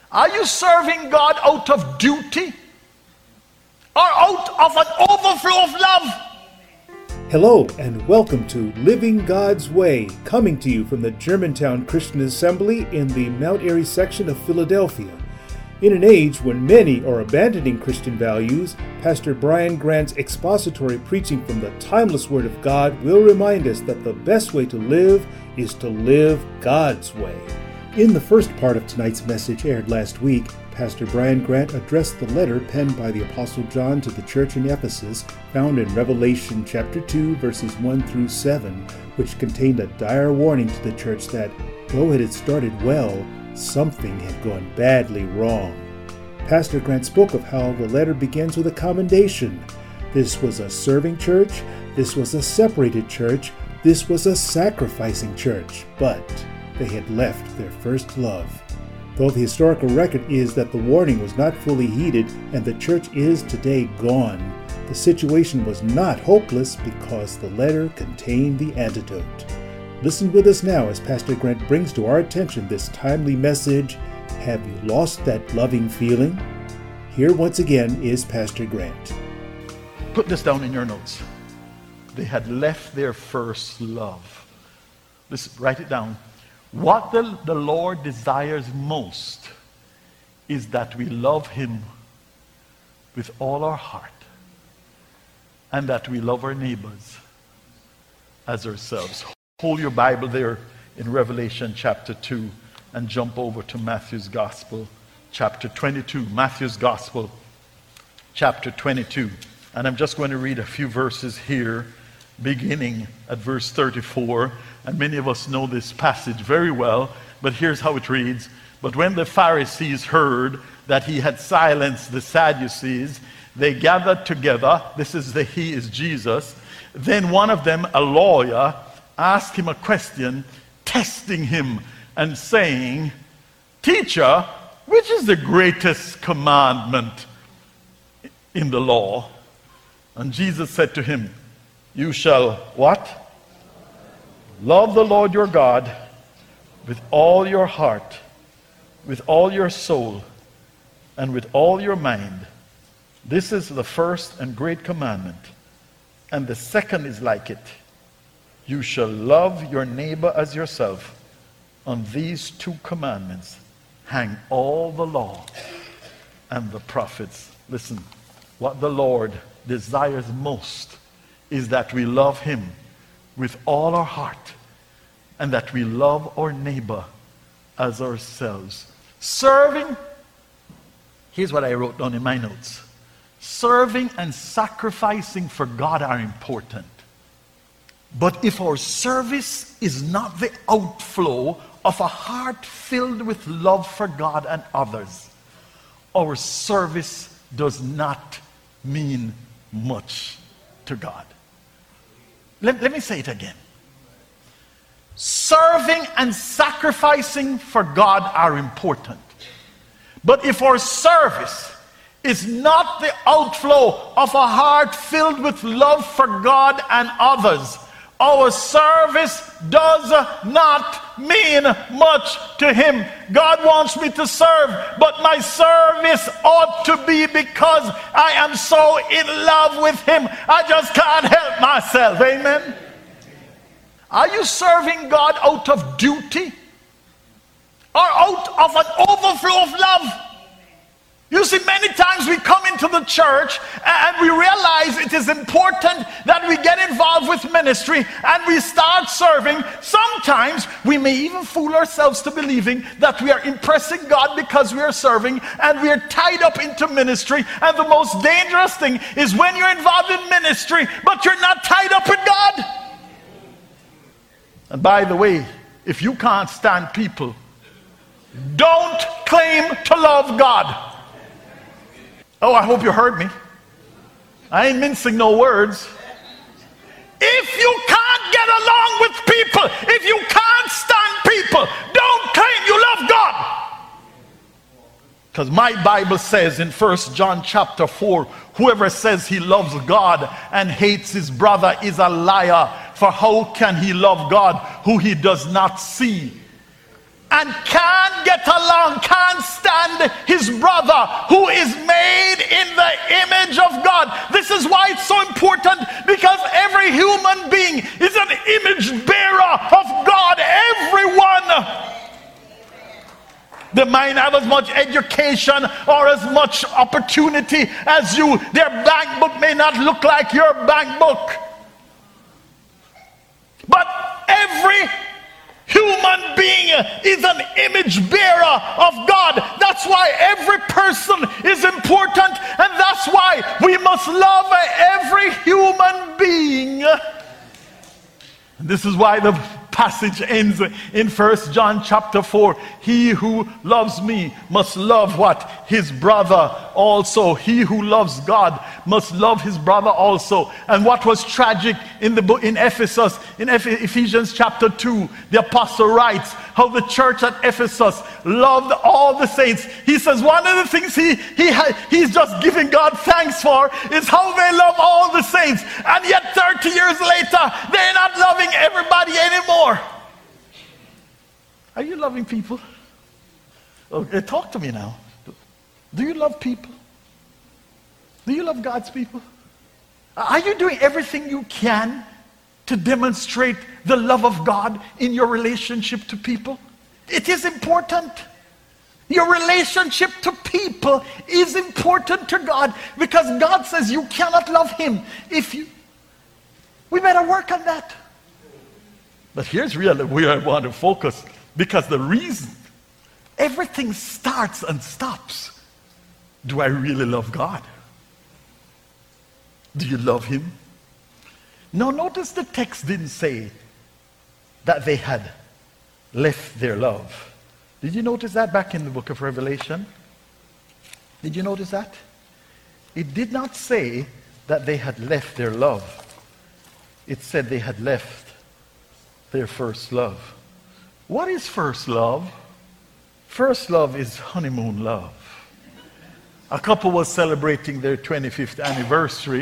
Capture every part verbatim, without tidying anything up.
Are you serving God out of duty or out of an overflow of love? Hello and welcome to Living God's Way, coming to you from the Germantown Christian Assembly in the Mount Airy section of Philadelphia. In an age when many are abandoning Christian values, Pastor Brian Grant's expository preaching from the timeless Word of God will remind us that the best way to live is to live God's way. In the first part of tonight's message aired last week, Pastor Brian Grant addressed the letter penned by the Apostle John to the church in Ephesus, found in Revelation chapter two, verses one through seven, which contained a dire warning to the church that, though it had started well, something had gone badly wrong. Pastor Grant spoke of how the letter begins with a commendation. This was a serving church, this was a separated church, this was a sacrificing church, but they had left their first love. Though the historical record is that the warning was not fully heeded and the church is today gone, the situation was not hopeless because the letter contained the antidote. Listen with us now as Pastor Grant brings to our attention this timely message, Have you lost that loving feeling? Here once again is Pastor Grant. Put this down in your notes. They had left their first love. Listen, write it down. What the, the Lord desires most is that we love Him with all our heart and that we love our neighbors as ourselves. Hold your Bible there in Revelation chapter two and jump over to Matthew's Gospel, chapter twenty-two. Matthew's Gospel, chapter twenty-two. And I'm just going to read a few verses here, beginning at verse thirty-four. And many of us know this passage very well, but here's how it reads. But when the Pharisees heard that he had silenced the Sadducees, they gathered together. This is the he is Jesus. Then one of them, a lawyer, asked him a question, testing him and saying, Teacher, which is the greatest commandment in the law? And Jesus said to him, You shall what? Love the Lord your God with all your heart, with all your soul, and with all your mind. This is the first and great commandment. And the second is like it. You shall love your neighbor as yourself. On these two commandments hang all the law and the prophets. Listen, what the Lord desires most is that we love Him with all our heart and that we love our neighbor as ourselves. Serving, here's what I wrote down in my notes. Serving and sacrificing for God are important. But if our service is not the outflow of a heart filled with love for God and others, our service does not mean much to God. Let, let me say it again. Serving and sacrificing for God are important. But if our service is not the outflow of a heart filled with love for God and others, our service does not mean much to Him. God wants me to serve, but my service ought to be because I am so in love with Him. I just can't help myself. Amen? Are you serving God out of duty or out of an overflow of love? You see, many times we come into the church and we realize it is important that we get involved with ministry and we start serving. Sometimes we may even fool ourselves to believing that we are impressing God because we are serving and we are tied up into ministry. And the most dangerous thing is when you're involved in ministry but you're not tied up with God. And by the way, if you can't stand people, don't claim to love God. Oh, I hope you heard me. I ain't mincing no words. If you can't get along with people, if you can't stand people, don't claim you love God. Because my Bible says in First John chapter four, whoever says he loves God and hates his brother is a liar. For how can he love God who he does not see? And can't get along, can't stand brother who is made in the image of God. This is why it's so important, because every human being is an image bearer of God. Everyone. They might have as much education or as much opportunity as you. Their bank book may not look like your bank book. But every human being is an image bearer of God. That's why every person is important, and that's why we must love every human being. And this is why the passage ends in First John chapter four. He who loves me must love what? His brother also. He who loves God must love his brother also. And what was tragic in the book in Ephesus, in Ephesians chapter two, the apostle writes how the church at Ephesus loved all the saints. He says one of the things he, he ha, he's just giving God thanks for is how they love all the saints. And yet thirty years later, they're not loving everybody anymore. Are you loving people? Okay, talk to me now. Do you love people? Do you love God's people? Are you doing everything you can to demonstrate the love of God in your relationship to people? It is important. Your relationship to people is important to God, because God says you cannot love him if you... We better work on that. But here's really where I want to focus, because the reason everything starts and stops. Do I really love God? Do you love him? Now notice the text didn't say that they had left their love. Did you notice that back in the book of Revelation? Did you notice that? It did not say that they had left their love. It said they had left their first love. What is first love? First love is honeymoon love. A couple was celebrating their twenty-fifth anniversary,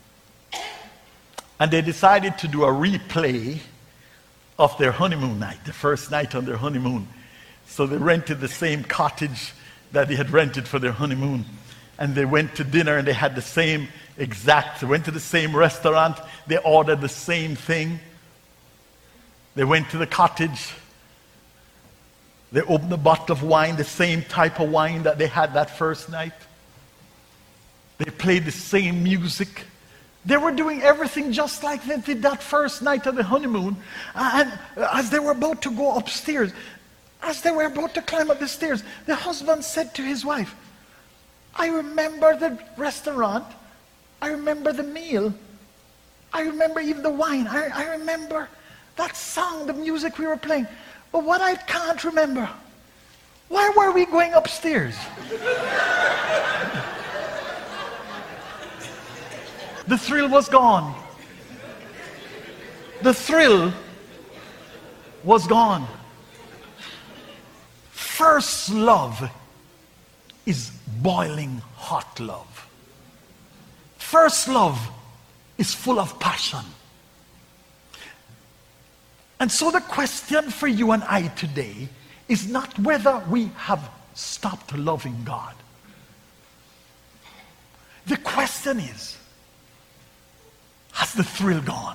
and they decided to do a replay of their honeymoon night, the first night on their honeymoon. So they rented the same cottage that they had rented for their honeymoon, and they went to dinner, and they had the same exact, they went to the same restaurant, they ordered the same thing. They went to the cottage, they opened a bottle of wine, the same type of wine that they had that first night. They played the same music. They were doing everything just like they did that first night of the honeymoon. And as they were about to go upstairs, as they were about to climb up the stairs, the husband said to his wife, I remember the restaurant. I remember the meal. I remember even the wine. I, I remember that song, the music we were playing. But what I can't remember, why were we going upstairs? The thrill was gone. The thrill was gone. First love is boiling hot love. First love is full of passion. And so the question for you and I today is not whether we have stopped loving God. The question is, has the thrill gone?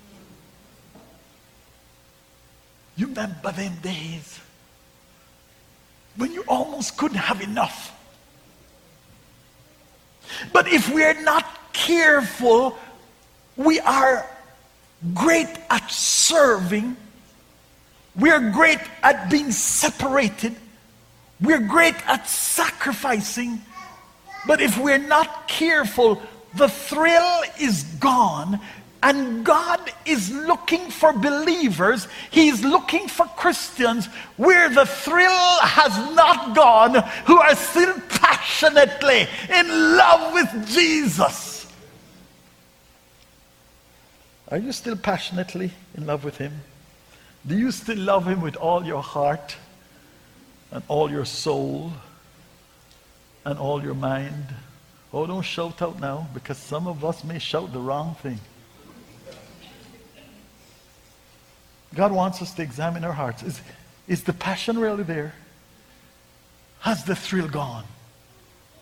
You remember them days when you almost couldn't have enough. But if we're not careful, we are great at serving. We're great at being separated. We're great at sacrificing. But if we're not careful, the thrill is gone, and God is looking for believers. He's looking for Christians where the thrill has not gone, who are still passionately in love with Jesus. Are you still passionately in love with him? Do you still love him with all your heart and all your soul and all your mind? Oh, don't shout out now, because some of us may shout the wrong thing. God wants us to examine our hearts. Is, is the passion really there? Has the thrill gone?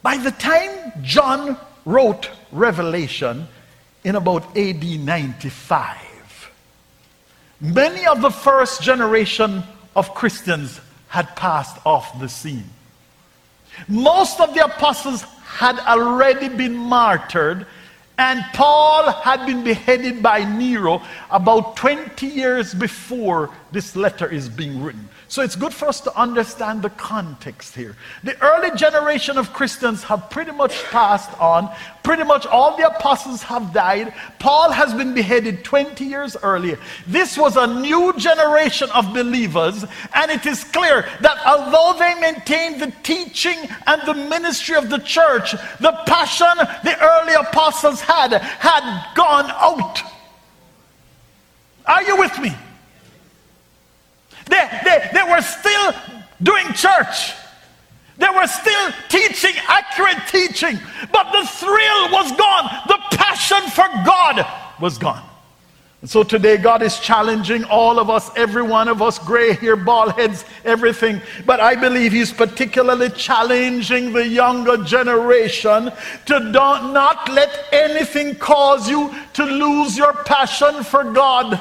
By the time John wrote Revelation in about A D ninety-five, many of the first generation of Christians had passed off the scene. Most of the apostles had already been martyred, and Paul had been beheaded by Nero about twenty years before this letter is being written. So it's good for us to understand the context here. The early generation of Christians have pretty much passed on. Pretty much all the apostles have died. Paul has been beheaded twenty years earlier. This was a new generation of believers, and it is clear that although they maintained the teaching and the ministry of the church, the passion the early apostles had had gone out. Are you with me? They, they, they were still doing church. They were still teaching accurate teaching. But the thrill was gone. The passion for God was gone. And so today God is challenging all of us, every one of us, gray hair, bald heads, everything. But I believe He's particularly challenging the younger generation to don't, not let anything cause you to lose your passion for God.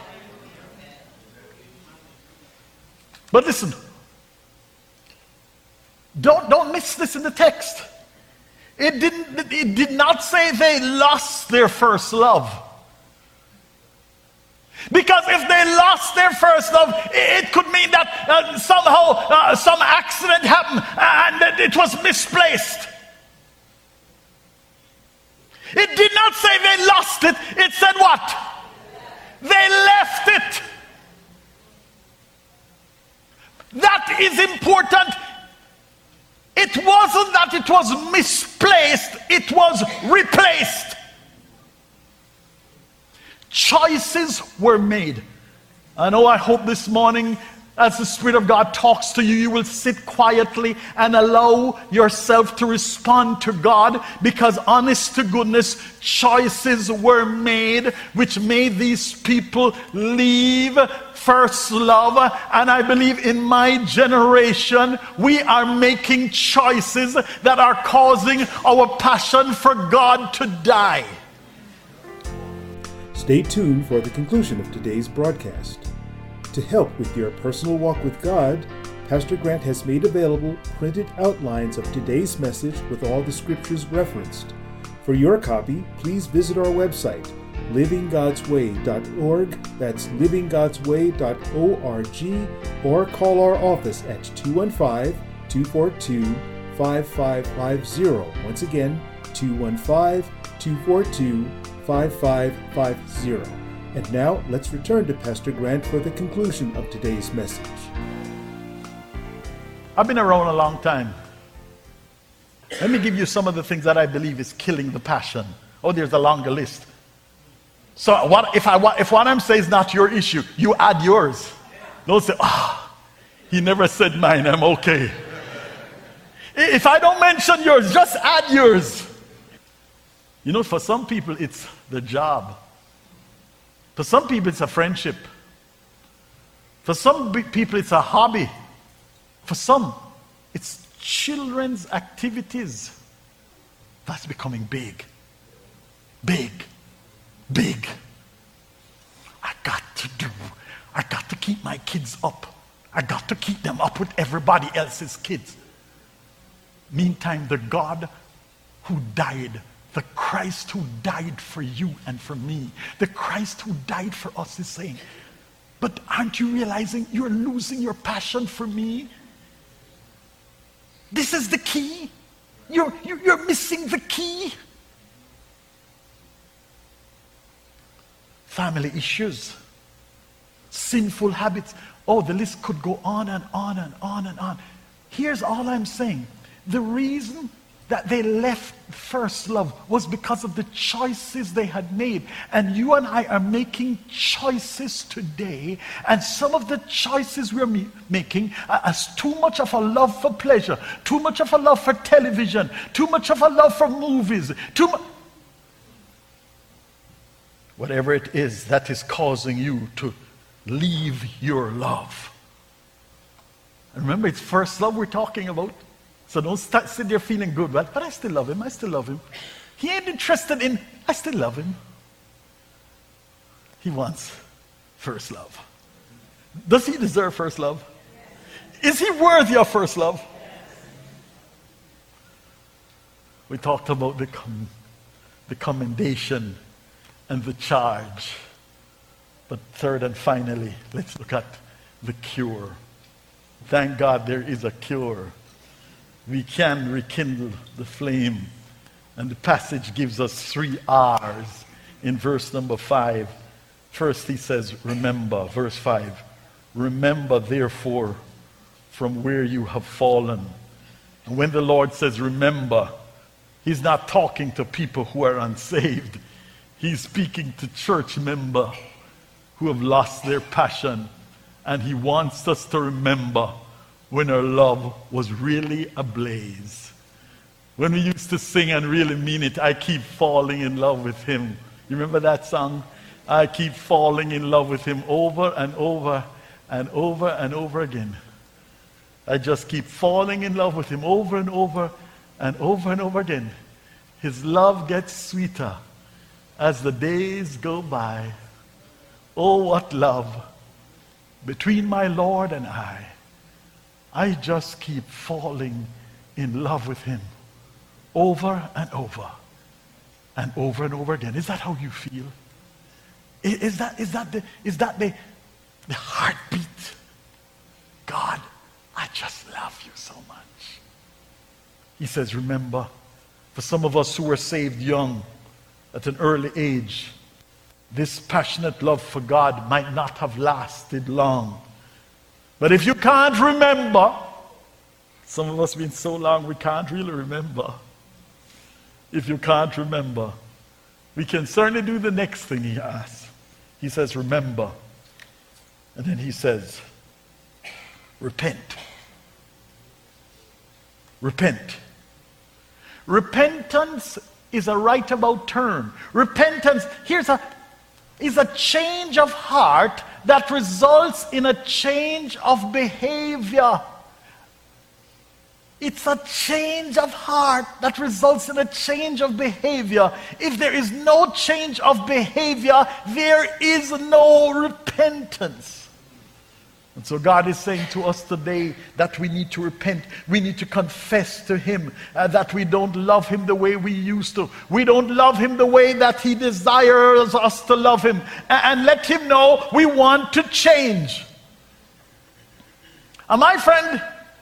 But listen, don't, don't miss this in the text. It didn't, it did not say they lost their first love. Because if they lost their first love, it could mean that uh, somehow uh, some accident happened and it was misplaced. It did not say they lost it. It said what? They left it. That is important. It wasn't that it was misplaced, it was replaced. Choices were made. I know, I hope this morning, as the Spirit of God talks to you, you will sit quietly and allow yourself to respond to God, because honest to goodness, choices were made which made these people leave first love. And I believe in my generation, we are making choices that are causing our passion for God to die. Stay tuned for the conclusion of today's broadcast. To help with your personal walk with God, Pastor Grant has made available printed outlines of today's message with all the scriptures referenced. For your copy, please visit our website, living gods way dot org. That's living gods way dot org, or call our office at two one five, two four two, five five five zero. Once again, two one five, two four two, five five five zero. And now, let's return to Pastor Grant for the conclusion of today's message. I've been around a long time. Let me give you some of the things that I believe is killing the passion. Oh, there's a longer list. So what if I if what I'm saying is not your issue, you add yours. Don't say, ah, oh, he never said mine, I'm okay. If I don't mention yours, just add yours. You know, for some people, it's the job. For some people, it's a friendship. For some people, it's a hobby. For some, it's children's activities. That's becoming big. Big. Big. I got to do, I got to keep my kids up. I got to keep them up with everybody else's kids. Meantime, the God who died, the Christ who died for you and for me, the Christ who died for us is saying, but aren't you realizing you're losing your passion for me? This is the key. You're, you're, you're missing the key. Family issues, sinful habits. Oh, the list could go on and on and on and on. Here's all I'm saying. The reason that they left first love was because of the choices they had made. And you and I are making choices today, and some of the choices we're me- making are as too much of a love for pleasure, too much of a love for television, too much of a love for movies, too much. Whatever it is that is causing you to leave your love. And remember, it's first love we're talking about. So don't start, sit there feeling good, well, but I still love him, I still love him. He ain't interested in, I still love him. He wants first love. Does he deserve first love? Is he worthy of first love? We talked about the, com- the commendation and the charge. But third and finally, let's look at the cure. Thank God there is a cure. We can rekindle the flame. And the passage gives us three R's in verse number five. First he says, remember. Verse five. Remember therefore from where you have fallen. And when the Lord says remember, he's not talking to people who are unsaved. He's speaking to church members who have lost their passion. And he wants us to remember when our love was really ablaze. When we used to sing and really mean it, I keep falling in love with him. You remember that song? I keep falling in love with him over and over and over and over again. I just keep falling in love with him over and over and over and over again. His love gets sweeter as the days go by. Oh, what love between my Lord and I. I just keep falling in love with him over and over and over and over again. Is that how you feel? Is, is that, is that, the, is that the, the heartbeat? God, I just love you so much. He says, remember, for some of us who were saved young at an early age, this passionate love for God might not have lasted long. But if you can't remember, some of us been so long we can't really remember. If you can't remember, we can certainly do the next thing he asks. He says, remember. And then he says, repent. Repent. Repentance is a right about turn. Repentance, here's a, is a change of heart that results in a change of behavior. It's a change of heart that results in a change of behavior. If there is no change of behavior, there is no repentance. And so God is saying to us today that we need to repent. We need to confess to him uh, that we don't love him the way we used to. We don't love him the way that he desires us to love him. And, and let him know we want to change. And my friend,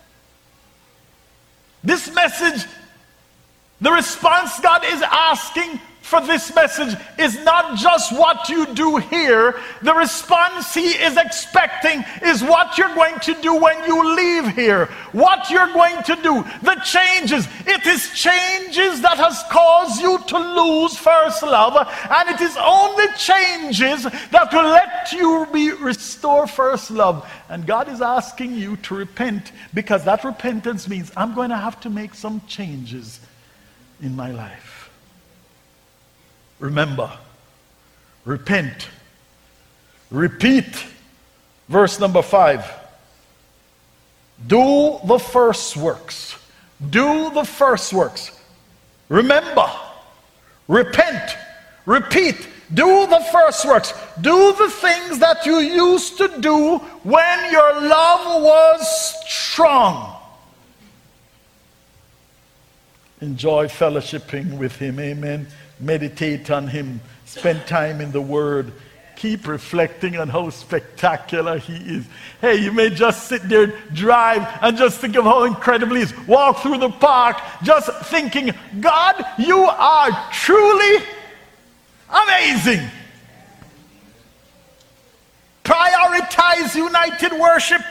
this message, the response God is asking for this message is not just what you do here. The response he is expecting is what you're going to do when you leave here. What you're going to do. The changes. It is changes that has caused you to lose first love. And it is only changes that will let you be restore first love. And God is asking you to repent, because that repentance means I'm going to have to make some changes in my life. Remember, repent, repeat. Verse number five. Do the first works. Do the first works. Remember, repent, repeat. Do the first works. Do the things that you used to do when your love was strong. Enjoy fellowshipping with him. Amen. Meditate on him. Spend time in the Word. Keep reflecting on how spectacular he is. Hey, you may just sit there, drive, and just think of how incredible he is. Walk through the park, just thinking, God, you are truly amazing. Prioritize united worship.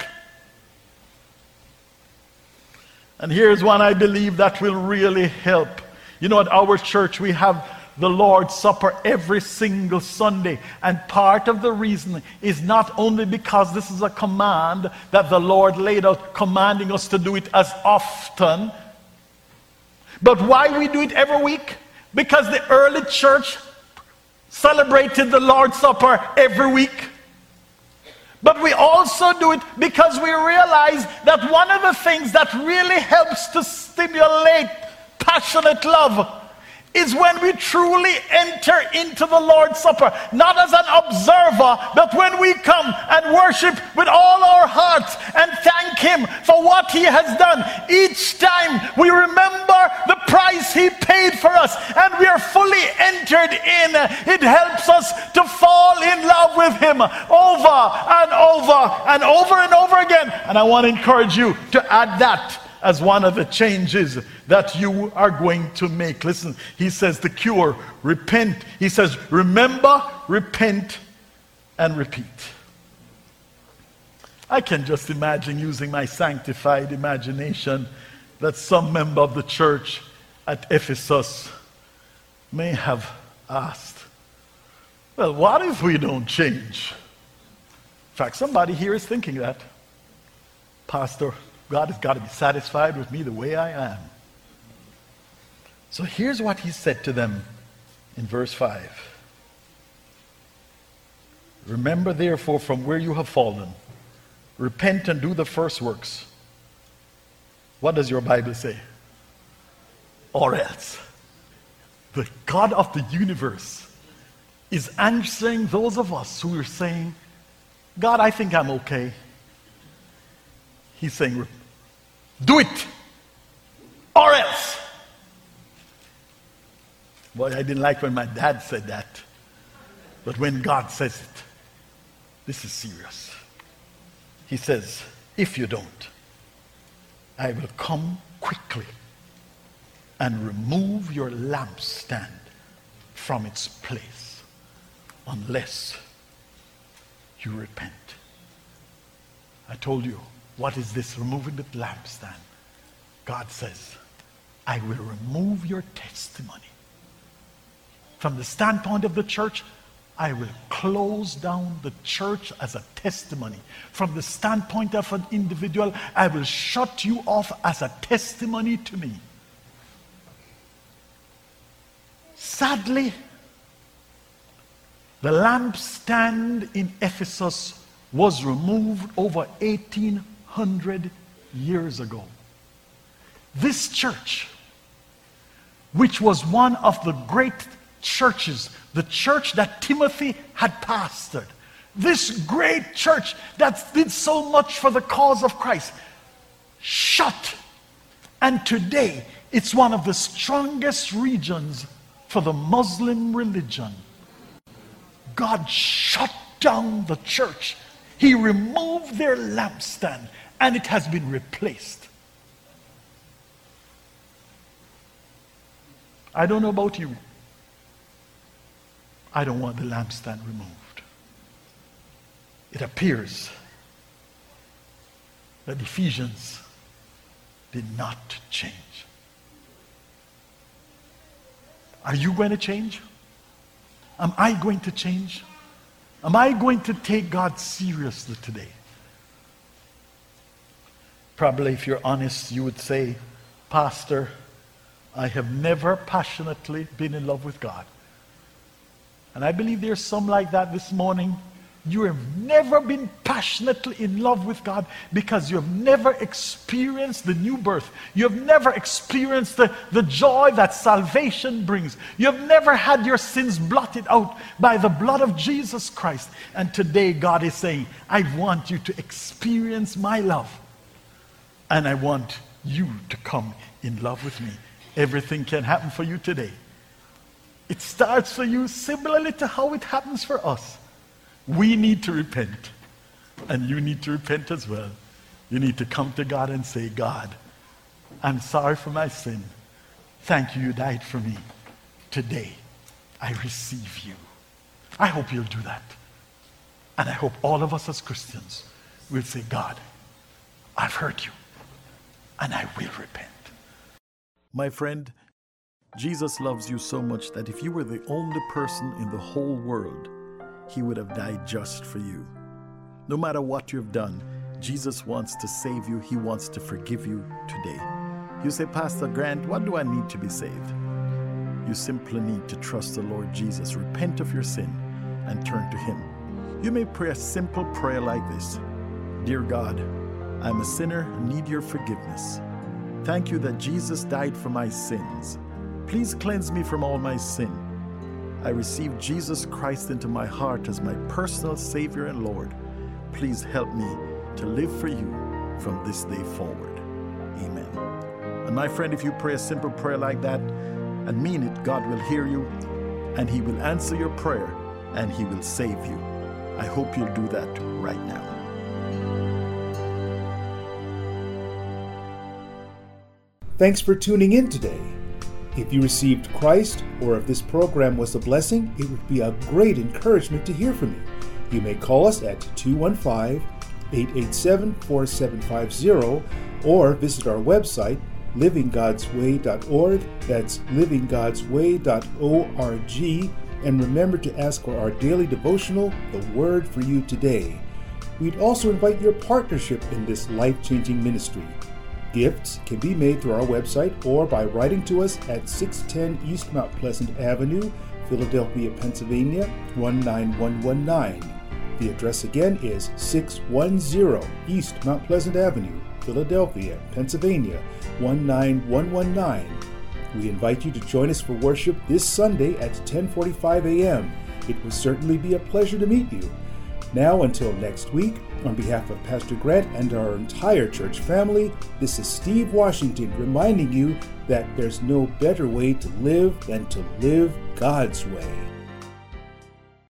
And here's one I believe that will really help. You know, at our church we have the Lord's Supper every single Sunday. And part of the reason is not only because this is a command that the Lord laid out, commanding us to do it as often, but why we do it every week? Because the early church celebrated the Lord's Supper every week. But we also do it because we realize that one of the things that really helps to stimulate passionate love is when we truly enter into the Lord's Supper, not as an observer, but when we come and worship with all our hearts and thank Him for what He has done. Each time we remember the price He paid for us and we are fully entered in. It helps us to fall in love with Him over and over and over and over again. And I want to encourage you to add that as one of the changes that you are going to make. Listen, he says the cure, repent. He says, remember, repent, and repeat. I can just imagine, using my sanctified imagination, that some member of the church at Ephesus may have asked, well, what if we don't change? In fact, somebody here is thinking that. Pastor, God has got to be satisfied with me the way I am. So here's what he said to them in verse five. Remember therefore from where you have fallen. Repent and do the first works. What does your Bible say? Or else. The God of the universe is answering those of us who are saying, God, I think I'm okay. He's saying, do it, or else. Boy, I didn't like when my dad said that. But when God says it, this is serious. He says, if you don't, I will come quickly and remove your lampstand from its place unless you repent. I told you, what is this removing the lampstand? God says, I will remove your testimony. From the standpoint of the church, I will close down the church as a testimony. From the standpoint of an individual, I will shut you off as a testimony to me. Sadly, the lampstand in Ephesus was removed over eighteen hundred years ago. This church, which was one of the great churches, the church that Timothy had pastored, this great church that did so much for the cause of Christ, shut. And today, it's one of the strongest regions for the Muslim religion. God shut down the church. He removed their lampstand, and it has been replaced. I don't know about you. I don't want the lampstand removed. It appears that Ephesians did not change. Are you going to change? Am I going to change? Am I going to take God seriously today? Probably, if you're honest, you would say, Pastor, I have never passionately been in love with God. And I believe there's some like that this morning. You have never been passionately in love with God because you have never experienced the new birth. You have never experienced the, the joy that salvation brings. You have never had your sins blotted out by the blood of Jesus Christ. And today God is saying, I want you to experience my love. And I want you to come in love with me. Everything can happen for you today. It starts for you similarly to how it happens for us. We need to repent, and you need to repent as well. You need to come to God and say, God, I'm sorry for my sin. Thank you, you died for me. Today, I receive you. I hope you'll do that. And I hope all of us as Christians will say, God, I've heard you, and I will repent. My friend, Jesus loves you so much that if you were the only person in the whole world, he would have died just for you. No matter what you've done, Jesus wants to save you. He wants to forgive you today. You say, Pastor Grant, what do I need to be saved? You simply need to trust the Lord Jesus, repent of your sin, and turn to him. You may pray a simple prayer like this. Dear God, I'm a sinner and need your forgiveness. Thank you that Jesus died for my sins. Please cleanse me from all my sin. I receive Jesus Christ into my heart as my personal Savior and Lord. Please help me to live for you from this day forward. Amen. And my friend, if you pray a simple prayer like that and mean it, God will hear you and He will answer your prayer and He will save you. I hope you'll do that right now. Thanks for tuning in today. If you received Christ, or if this program was a blessing, it would be a great encouragement to hear from you. You may call us at two one five, eight eight seven, four seven five zero or visit our website, living gods way dot org. That's living gods way dot org. And remember to ask for our daily devotional, The Word for You Today. We'd also invite your partnership in this life-changing ministry. Gifts can be made through our website or by writing to us at six ten East Mount Pleasant Avenue, Philadelphia, Pennsylvania, one nine one one nine. The address again is six ten East Mount Pleasant Avenue, Philadelphia, Pennsylvania, one nine one one nine. We invite you to join us for worship this Sunday at ten forty-five a.m. It will certainly be a pleasure to meet you. Now, until next week, on behalf of Pastor Grant and our entire church family, this is Steve Washington reminding you that there's no better way to live than to live God's way.